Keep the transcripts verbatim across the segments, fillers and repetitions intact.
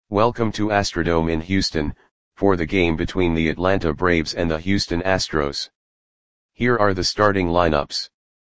Welcome to Astrodome in Houston, for the game between the Atlanta Braves and the Houston Astros. Here are the starting lineups.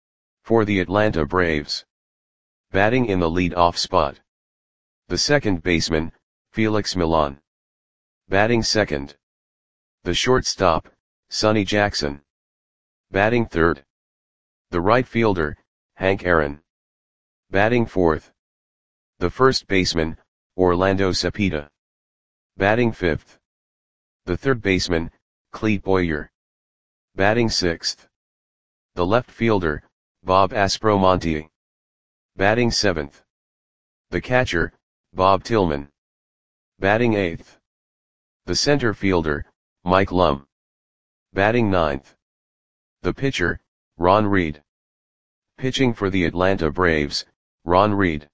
For the Atlanta Braves. Batting in the lead-off spot. The second baseman, Felix Millan. Batting second. The shortstop, Sonny Jackson. Batting third. The right fielder, Hank Aaron. Batting fourth. The first baseman, Orlando Cepeda. Batting fifth. The third baseman, Clete Boyer. Batting sixth. The left fielder, Bob Aspromonte. Batting seventh. The catcher, Bob Tillman. Batting eighth. The center fielder, Mike Lum. Batting ninth. The pitcher, Ron Reed. Pitching for the Atlanta Braves, Ron Reed.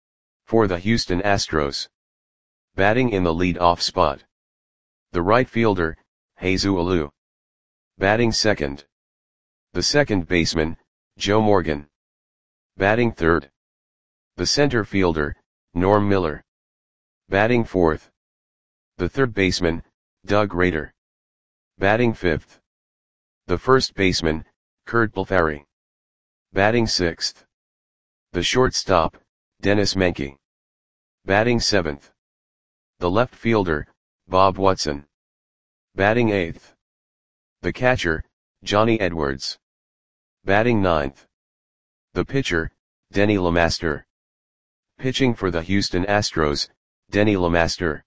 For the Houston Astros. Batting in the lead-off spot. The right fielder, Jesus Alou. Batting second. The second baseman, Joe Morgan. Batting third. The center fielder, Norm Miller. Batting fourth. The third baseman, Doug Rader. Batting fifth. The first baseman, Curt Balfari. Batting sixth. The shortstop, Dennis Menke. Batting seventh. The left fielder, Bob Watson. Batting eighth. The catcher, Johnny Edwards. Batting ninth. The pitcher, Denny LeMaster. Pitching for the Houston Astros, Denny LeMaster.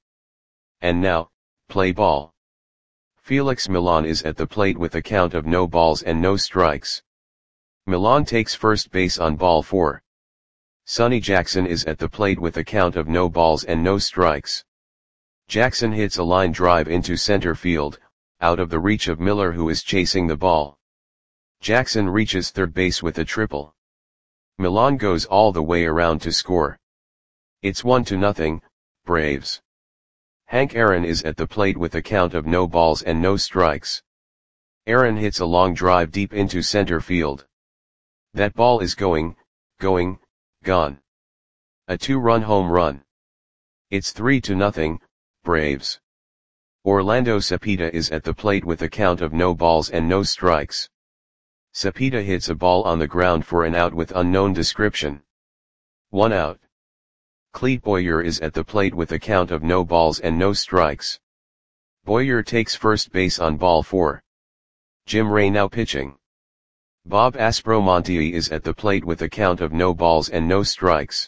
And now, play ball. Felix Millan is at the plate with a count of no balls and no strikes. Millan takes first base on ball four. Sonny Jackson is at the plate with a count of no balls and no strikes. Jackson hits a line drive into center field, out of the reach of Miller, who is chasing the ball. Jackson reaches third base with a triple. Millan goes all the way around to score. It's one to nothing, Braves. Hank Aaron is at the plate with a count of no balls and no strikes. Aaron hits a long drive deep into center field. That ball is going, going, gone. A two-run home run. It's three to nothing, Braves. Orlando Cepeda is at the plate with a count of no balls and no strikes. Cepeda hits a ball on the ground for an out with unknown description. One out. Clete Boyer is at the plate with a count of no balls and no strikes. Boyer takes first base on ball four. Jim Ray now pitching. Bob Aspromonte is at the plate with a count of no balls and no strikes.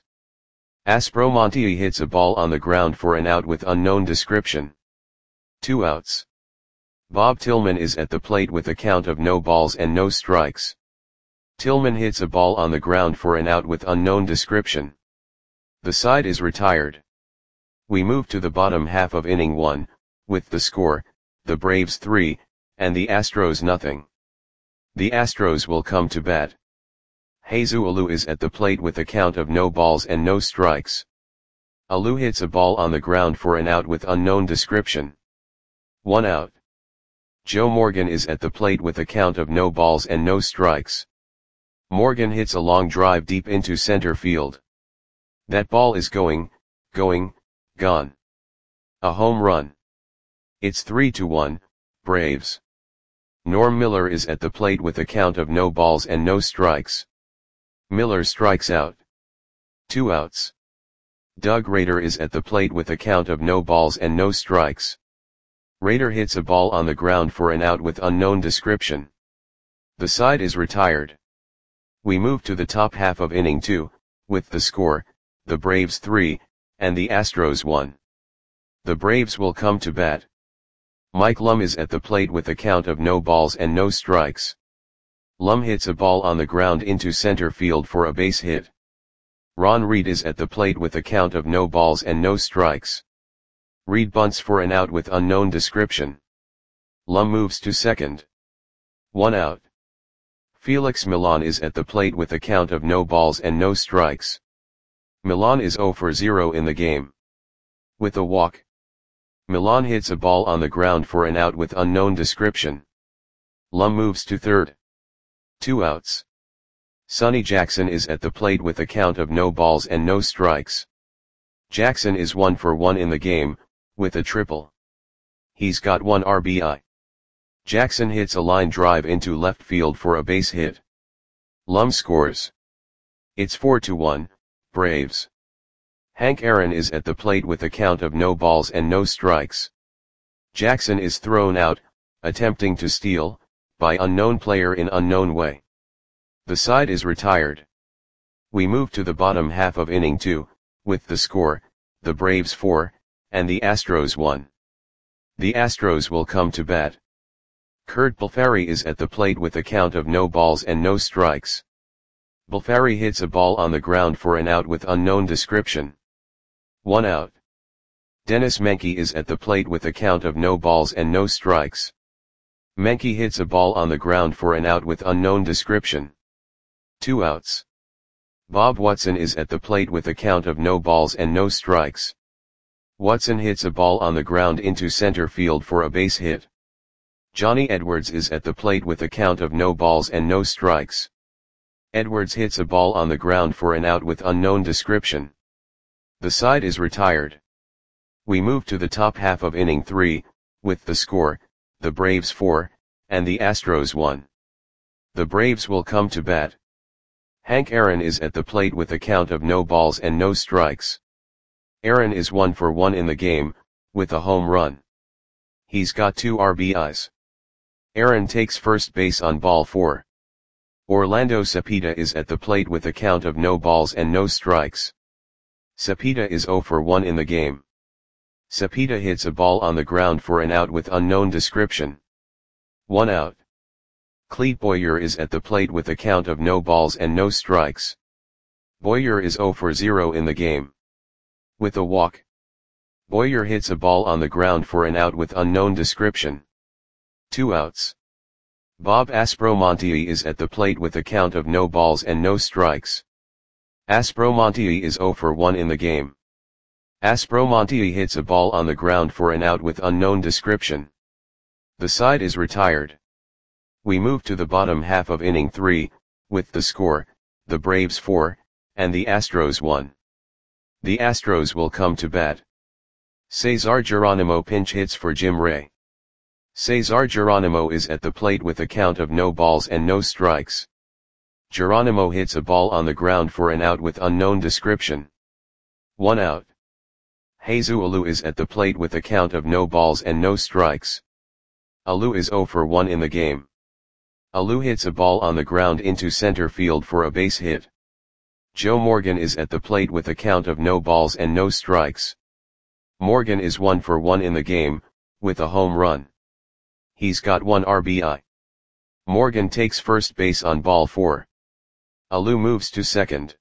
Aspromonte hits a ball on the ground for an out with unknown description. Two outs. Bob Tillman is at the plate with a count of no balls and no strikes. Tillman hits a ball on the ground for an out with unknown description. The side is retired. We move to the bottom half of inning one, with the score, the Braves three, and the Astros nothing. The Astros will come to bat. Jesus Alou is at the plate with a count of no balls and no strikes. Alou hits a ball on the ground for an out with unknown description. One out. Joe Morgan is at the plate with a count of no balls and no strikes. Morgan hits a long drive deep into center field. That ball is going, going, gone. A home run. It's three to one, Braves. Norm Miller is at the plate with a count of no balls and no strikes. Miller strikes out. Two outs. Doug Rader is at the plate with a count of no balls and no strikes. Rader hits a ball on the ground for an out with unknown description. The side is retired. We move to the top half of inning two, with the score, the Braves three, and the Astros one. The Braves will come to bat. Mike Lum is at the plate with a count of no balls and no strikes. Lum hits a ball on the ground into center field for a base hit. Ron Reed is at the plate with a count of no balls and no strikes. Reed bunts for an out with unknown description. Lum moves to second. One out. Felix Millan is at the plate with a count of no balls and no strikes. Millan is zero for zero in the game. With a walk. Millan hits a ball on the ground for an out with unknown description. Lum moves to third. Two outs. Sonny Jackson is at the plate with a count of no balls and no strikes. Jackson is one for one in the game, with a triple. He's got one R B I. Jackson hits a line drive into left field for a base hit. Lum scores. It's four to one, Braves. Hank Aaron is at the plate with a count of no balls and no strikes. Jackson is thrown out, attempting to steal, by unknown player in unknown way. The side is retired. We move to the bottom half of inning two, with the score, the Braves four, and the Astros one. The Astros will come to bat. Curt Balfari is at the plate with a count of no balls and no strikes. Balfari hits a ball on the ground for an out with unknown description. One out. Dennis Menke is at the plate with a count of no balls and no strikes. Menke hits a ball on the ground for an out with unknown description. Two outs. Bob Watson is at the plate with a count of no balls and no strikes. Watson hits a ball on the ground into center field for a base hit. Johnny Edwards is at the plate with a count of no balls and no strikes. Edwards hits a ball on the ground for an out with unknown description. The side is retired. We move to the top half of inning three, with the score, the Braves four, and the Astros one. The Braves will come to bat. Hank Aaron is at the plate with a count of no balls and no strikes. Aaron is one for one in the game, with a home run. He's got two R B Is. Aaron takes first base on ball four. Orlando Cepeda is at the plate with a count of no balls and no strikes. Cepeda is zero for one in the game. Cepeda hits a ball on the ground for an out with unknown description. One out. Clete Boyer is at the plate with a count of no balls and no strikes. Boyer is zero for zero in the game. With a walk. Boyer hits a ball on the ground for an out with unknown description. Two outs. Bob Aspromonte is at the plate with a count of no balls and no strikes. Aspromonte is zero for one in the game. Aspromonte hits a ball on the ground for an out with unknown description. The side is retired. We move to the bottom half of inning three, with the score, the Braves four, and the Astros one. The Astros will come to bat. Cesar Geronimo pinch hits for Jim Ray. Cesar Geronimo is at the plate with a count of no balls and no strikes. Geronimo hits a ball on the ground for an out with unknown description. One out. Jesus Alou is at the plate with a count of no balls and no strikes. Alou is zero for one in the game. Alou hits a ball on the ground into center field for a base hit. Joe Morgan is at the plate with a count of no balls and no strikes. Morgan is one for one in the game, with a home run. He's got one R B I. Morgan takes first base on ball four. Alou moves to second.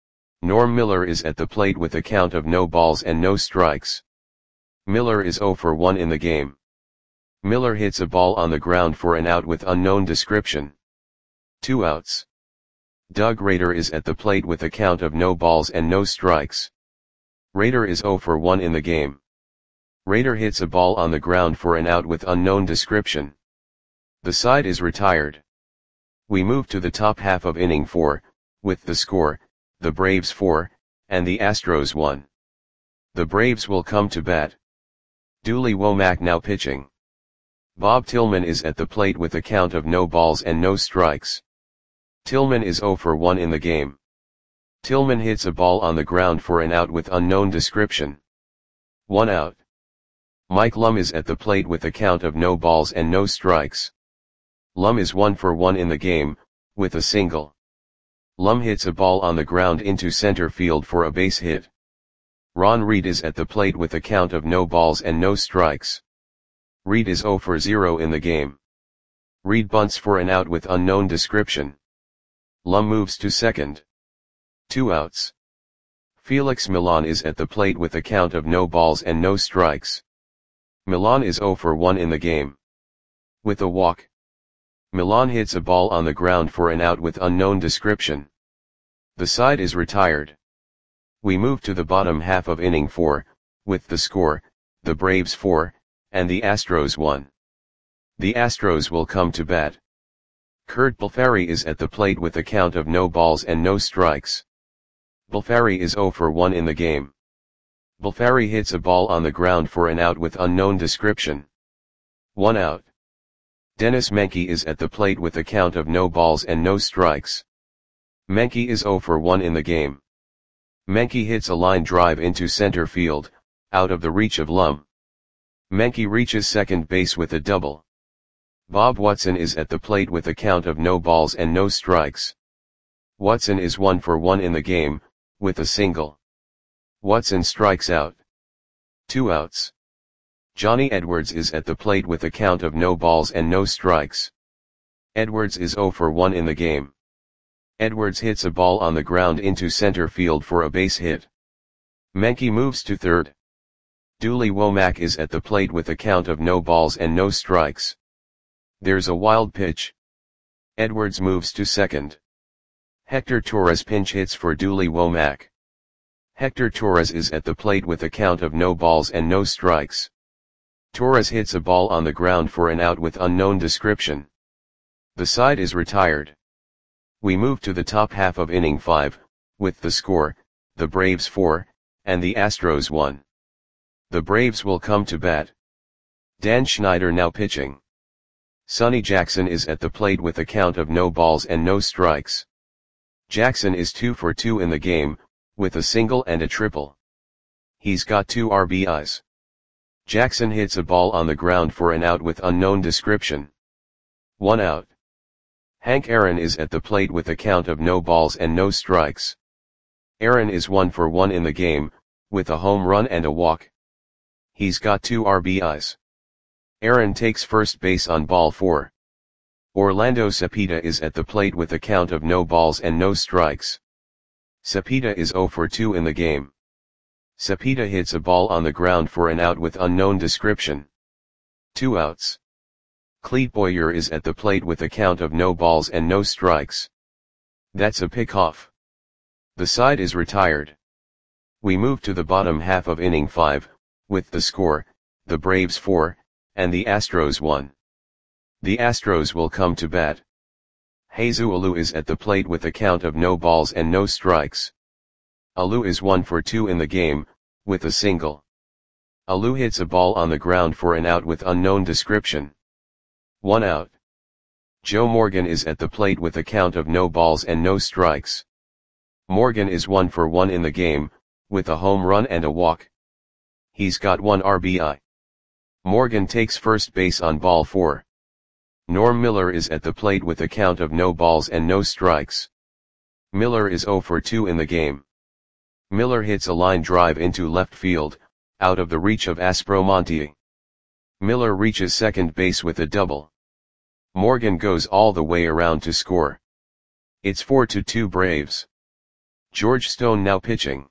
Norm Miller is at the plate with a count of no balls and no strikes. Miller is zero for one in the game. Miller hits a ball on the ground for an out with unknown description. Two outs. Doug Rader is at the plate with a count of no balls and no strikes. Rader is zero for one in the game. Rader hits a ball on the ground for an out with unknown description. The side is retired. We move to the top half of inning four, with the score, the Braves four, and the Astros one. The Braves will come to bat. Dooley Womack now pitching. Bob Tillman is at the plate with a count of no balls and no strikes. Tillman is zero for one in the game. Tillman hits a ball on the ground for an out with unknown description. One out. Mike Lum is at the plate with a count of no balls and no strikes. Lum is one for one in the game, with a single. Lum hits a ball on the ground into center field for a base hit. Ron Reed is at the plate with a count of no balls and no strikes. Reed is zero for zero in the game. Reed bunts for an out with unknown description. Lum moves to second. Two outs. Felix Millan is at the plate with a count of no balls and no strikes. Millan is zero for one in the game. With a walk. Millan hits a ball on the ground for an out with unknown description. The side is retired. We move to the bottom half of inning four, with the score, the Braves four, and the Astros one. The Astros will come to bat. Curt Balfari is at the plate with a count of no balls and no strikes. Balfari is zero for one in the game. Balfari hits a ball on the ground for an out with unknown description. One out. Dennis Menke is at the plate with a count of no balls and no strikes. Menke is zero for one in the game. Menke hits a line drive into center field, out of the reach of Lum. Menke reaches second base with a double. Bob Watson is at the plate with a count of no balls and no strikes. Watson is one for one in the game, with a single. Watson strikes out. Two outs. Johnny Edwards is at the plate with a count of no balls and no strikes. Edwards is zero for one in the game. Edwards hits a ball on the ground into center field for a base hit. Menke moves to third. Dooley Womack is at the plate with a count of no balls and no strikes. There's a wild pitch. Edwards moves to second. Hector Torres pinch hits for Dooley Womack. Hector Torres is at the plate with a count of no balls and no strikes. Torres hits a ball on the ground for an out with unknown description. The side is retired. We move to the top half of inning five, with the score, the Braves four, and the Astros one. The Braves will come to bat. Dan Schneider now pitching. Sonny Jackson is at the plate with a count of no balls and no strikes. Jackson is two for two in the game, with a single and a triple. He's got two R B Is. Jackson hits a ball on the ground for an out with unknown description. One out. Hank Aaron is at the plate with a count of no balls and no strikes. Aaron is one for one in the game, with a home run and a walk. He's got two R B Is. Aaron takes first base on ball four. Orlando Cepeda is at the plate with a count of no balls and no strikes. Cepeda is zero for two in the game. Cepeda hits a ball on the ground for an out with unknown description. Two outs. Clete Boyer is at the plate with a count of no balls and no strikes. That's a pickoff. The side is retired. We move to the bottom half of inning five, with the score, the Braves four, and the Astros one. The Astros will come to bat. Jesus Alou is at the plate with a count of no balls and no strikes. Alou is one for two in the game, with a single. Alou hits a ball on the ground for an out with unknown description. One out. Joe Morgan is at the plate with a count of no balls and no strikes. Morgan is one for one in the game, with a home run and a walk. He's got one R B I. Morgan takes first base on ball four. Norm Miller is at the plate with a count of no balls and no strikes. Miller is zero for two in the game. Miller hits a line drive into left field, out of the reach of Aspromonte. Miller reaches second base with a double. Morgan goes all the way around to score. It's four to two Braves. George Stone now pitching.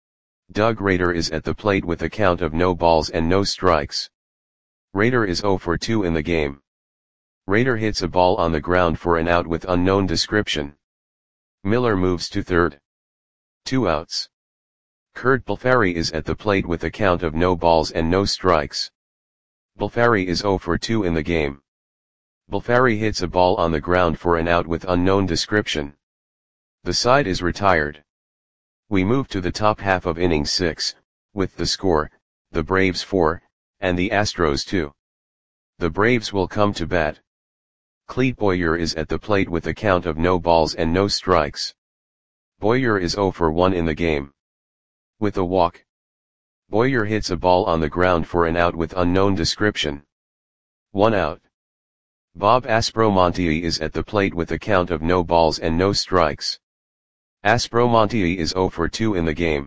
Doug Rader is at the plate with a count of no balls and no strikes. Rader is zero for two in the game. Rader hits a ball on the ground for an out with unknown description. Miller moves to third. Two outs. Kurt Balfari is at the plate with a count of no balls and no strikes. Balfari is zero for two in the game. Balfari hits a ball on the ground for an out with unknown description. The side is retired. We move to the top half of inning six, with the score, the Braves four, and the Astros two. The Braves will come to bat. Clete Boyer is at the plate with a count of no balls and no strikes. Boyer is zero for one in the game. With a walk. Boyer hits a ball on the ground for an out with unknown description. One out. Bob Aspromonte is at the plate with a count of no balls and no strikes. Aspromonte is zero for two in the game.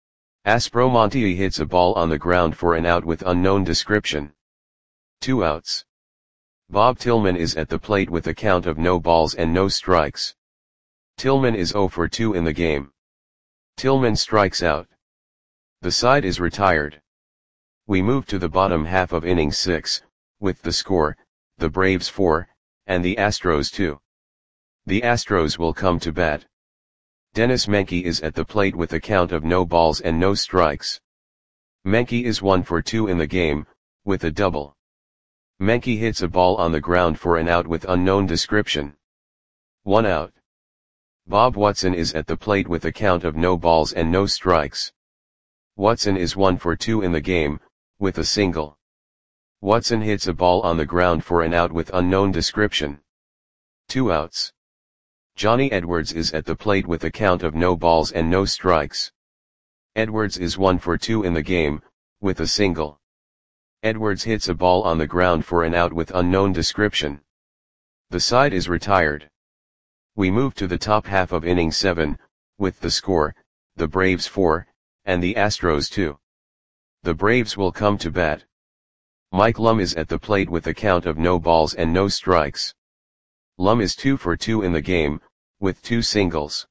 Aspromonte hits a ball on the ground for an out with unknown description. Two outs. Bob Tillman is at the plate with a count of no balls and no strikes. Tillman is zero for two in the game. Tillman strikes out. The side is retired. We move to the bottom half of inning six, with the score, the Braves four, and the Astros two. The Astros will come to bat. Dennis Menke is at the plate with a count of no balls and no strikes. Menke is one for two in the game, with a double. Menke hits a ball on the ground for an out with unknown description. One out. Bob Watson is at the plate with a count of no balls and no strikes. Watson is one for two in the game, with a single. Watson hits a ball on the ground for an out with unknown description. Two outs. Johnny Edwards is at the plate with a count of no balls and no strikes. Edwards is one for two in the game, with a single. Edwards hits a ball on the ground for an out with unknown description. The side is retired. We move to the top half of inning seven, with the score, the Braves four, and the Astros two. The Braves will come to bat. Mike Lum is at the plate with a count of no balls and no strikes. Lum is two for two in the game, with two singles.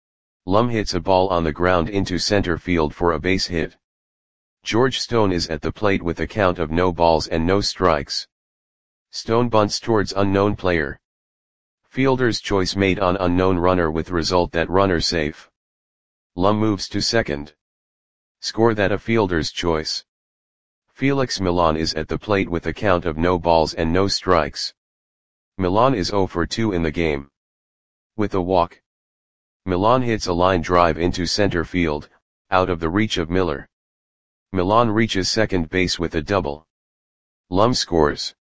Lum hits a ball on the ground into center field for a base hit. George Stone is at the plate with a count of no balls and no strikes. Stone bunts towards unknown player. Fielder's choice made on unknown runner with result that runner safe. Lum moves to second. Score that a fielder's choice. Felix Millan is at the plate with a count of no balls and no strikes. Millan is zero for two in the game. With a walk. Millan hits a line drive into center field, out of the reach of Miller. Millan reaches second base with a double. Lum scores.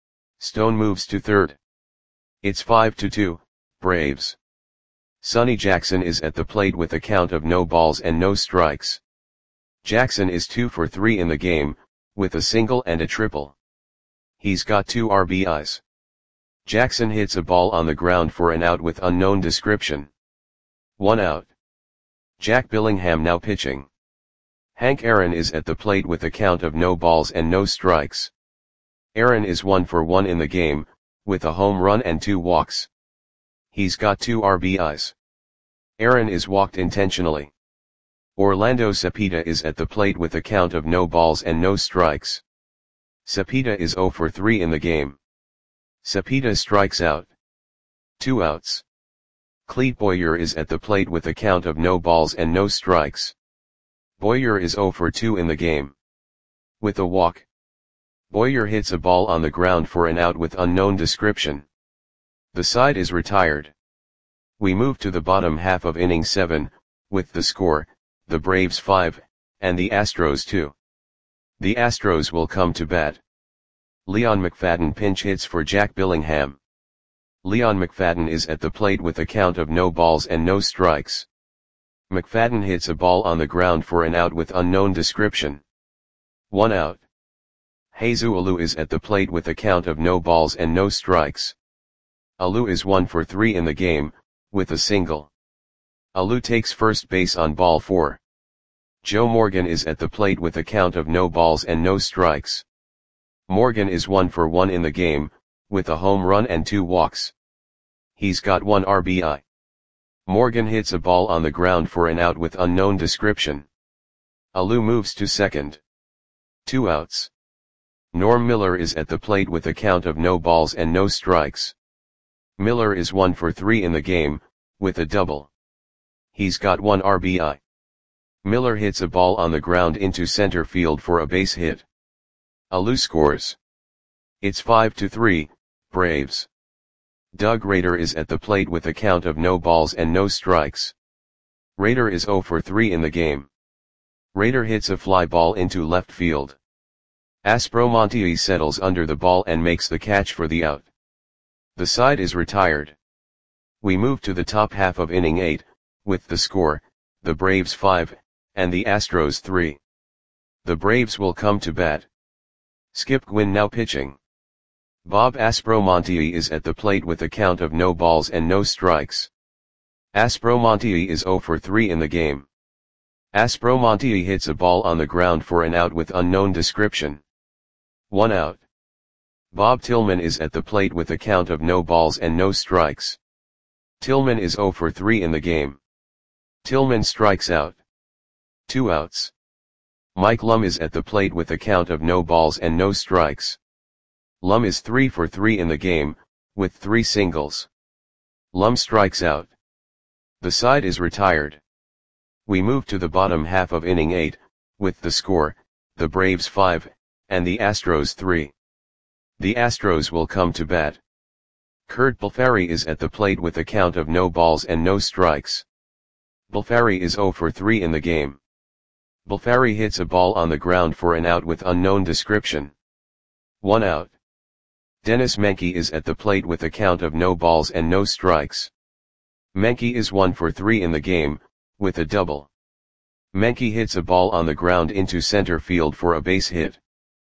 Stone moves to third. It's five to two, Braves. Sonny Jackson is at the plate with a count of no balls and no strikes. Jackson is two for three in the game, with a single and a triple. He's got two R B Is. Jackson hits a ball on the ground for an out with unknown description. One out. Jack Billingham now pitching. Hank Aaron is at the plate with a count of no balls and no strikes. Aaron is one for one in the game, with a home run and two walks. He's got two R B Is. Aaron is walked intentionally. Orlando Cepeda is at the plate with a count of no balls and no strikes. Cepeda is zero for three in the game. Cepeda strikes out. Two outs. Clete Boyer is at the plate with a count of no balls and no strikes. Boyer is zero for two in the game. With a walk. Boyer hits a ball on the ground for an out with unknown description. The side is retired. We move to the bottom half of inning seven, with the score, the Braves five, and the Astros two. The Astros will come to bat. Leon McFadden pinch hits for Jack Billingham. Leon McFadden is at the plate with a count of no balls and no strikes. McFadden hits a ball on the ground for an out with unknown description. One out. Jesus Alou is at the plate with a count of no balls and no strikes. Alou is one for three in the game, with a single. Alou takes first base on ball four. Joe Morgan is at the plate with a count of no balls and no strikes. Morgan is one for one in the game, with a home run and two walks. He's got one R B I. Morgan hits a ball on the ground for an out with unknown description. Alou moves to second. Two outs. Norm Miller is at the plate with a count of no balls and no strikes. Miller is one for three in the game, with a double. He's got one R B I. Miller hits a ball on the ground into center field for a base hit. Alou scores. It's five to three, Braves. Doug Rader is at the plate with a count of no balls and no strikes. Rader is zero for three in the game. Rader hits a fly ball into left field. Aspromonte settles under the ball and makes the catch for the out. The side is retired. We move to the top half of inning eight, with the score, the Braves five, and the Astros three. The Braves will come to bat. Skip Gwynn now pitching. Bob Aspromonte is at the plate with a count of no balls and no strikes. Aspromonte is zero for three in the game. Aspromonte hits a ball on the ground for an out with unknown description. One out. Bob Tillman is at the plate with a count of no balls and no strikes. Tillman is zero for three in the game. Tillman strikes out. Two outs. Mike Lum is at the plate with a count of no balls and no strikes. Lum is three for three in the game, with three singles. Lum strikes out. The side is retired. We move to the bottom half of inning eight, with the score, the Braves five, and the Astros three. The Astros will come to bat. Kurt Balfari is at the plate with a count of no balls and no strikes. Balfari is zero for three in the game. Balfari hits a ball on the ground for an out with unknown description. One out. Dennis Menke is at the plate with a count of no balls and no strikes. Menke is one for three in the game, with a double. Menke hits a ball on the ground into center field for a base hit.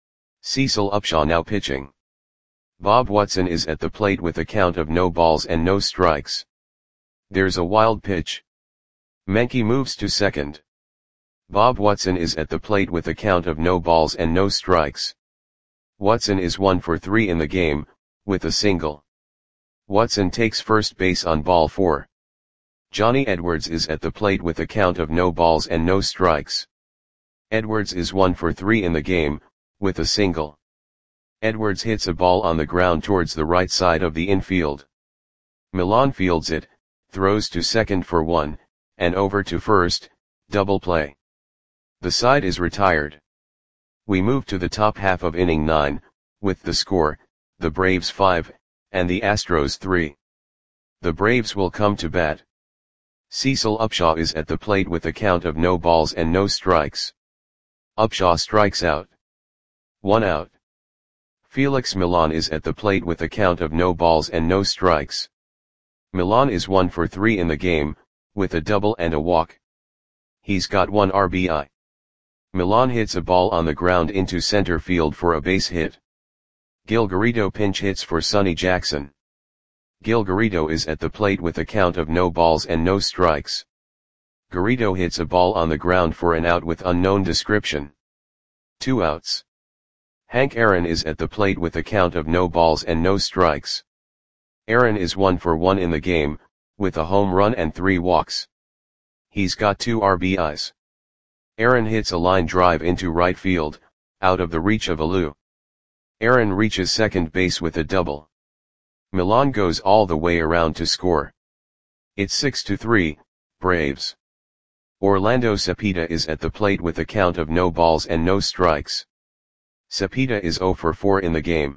Cecil Upshaw now pitching. Bob Watson is at the plate with a count of no balls and no strikes. There's a wild pitch. Menke moves to second. Bob Watson is at the plate with a count of no balls and no strikes. Watson is one for three in the game, with a single. Watson takes first base on ball four. Johnny Edwards is at the plate with a count of no balls and no strikes. Edwards is one for three in the game, with a single. Edwards hits a ball on the ground towards the right side of the infield. Milan fields it, throws to second for one, and over to first, double play. The side is retired. We move to the top half of inning nine, with the score, the Braves five, and the Astros three. The Braves will come to bat. Cecil Upshaw is at the plate with a count of no balls and no strikes. Upshaw strikes out. One out. Felix Milan is at the plate with a count of no balls and no strikes. Milan is one for three in the game, with a double and a walk. He's got one R B I. Milan hits a ball on the ground into center field for a base hit. Gil Garrido pinch hits for Sonny Jackson. Gil Garrido is at the plate with a count of no balls and no strikes. Garrido hits a ball on the ground for an out with unknown description. Two outs. Hank Aaron is at the plate with a count of no balls and no strikes. Aaron is one for one in the game, with a home run and three walks. He's got two R B Is. Aaron hits a line drive into right field, out of the reach of Alou. Aaron reaches second base with a double. Milan goes all the way around to score. It's six to three, Braves. Orlando Cepeda is at the plate with a count of no balls and no strikes. Cepeda is zero for four in the game.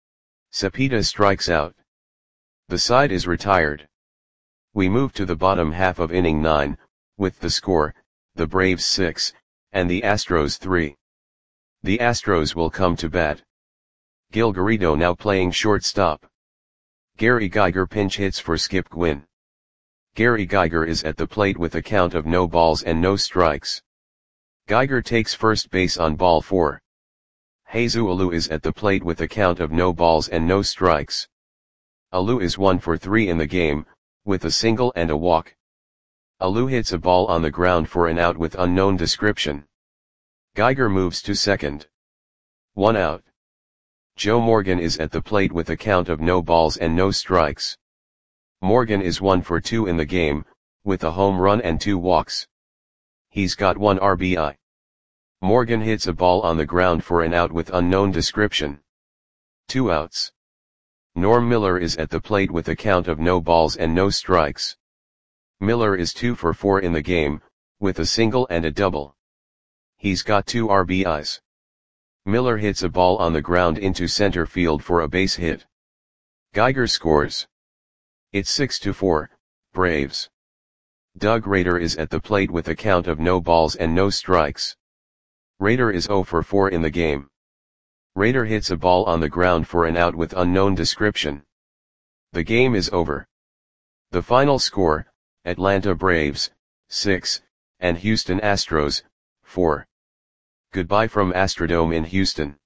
Cepeda strikes out. The side is retired. We move to the bottom half of inning nine, with the score, the Braves six, and the Astros three. The Astros will come to bat. Gil Garrido now playing shortstop. Gary Geiger pinch hits for Skip Gwynn. Gary Geiger is at the plate with a count of no balls and no strikes. Geiger takes first base on ball four. Jesus Alou is at the plate with a count of no balls and no strikes. Alou is one for three in the game, with a single and a walk. Alou hits a ball on the ground for an out with unknown description. Geiger moves to second. One out. Joe Morgan is at the plate with a count of no balls and no strikes. Morgan is one for two in the game, with a home run and two walks. He's got one R B I. Morgan hits a ball on the ground for an out with unknown description. Two outs. Norm Miller is at the plate with a count of no balls and no strikes. Miller is two for four in the game, with a single and a double. He's got two R B Is. Miller hits a ball on the ground into center field for a base hit. Geiger scores. It's six to four, Braves. Doug Rader is at the plate with a count of no balls and no strikes. Rader is zero for four in the game. Rader hits a ball on the ground for an out with unknown description. The game is over. The final score, Atlanta Braves, six, and Houston Astros, four. Goodbye from Astrodome in Houston.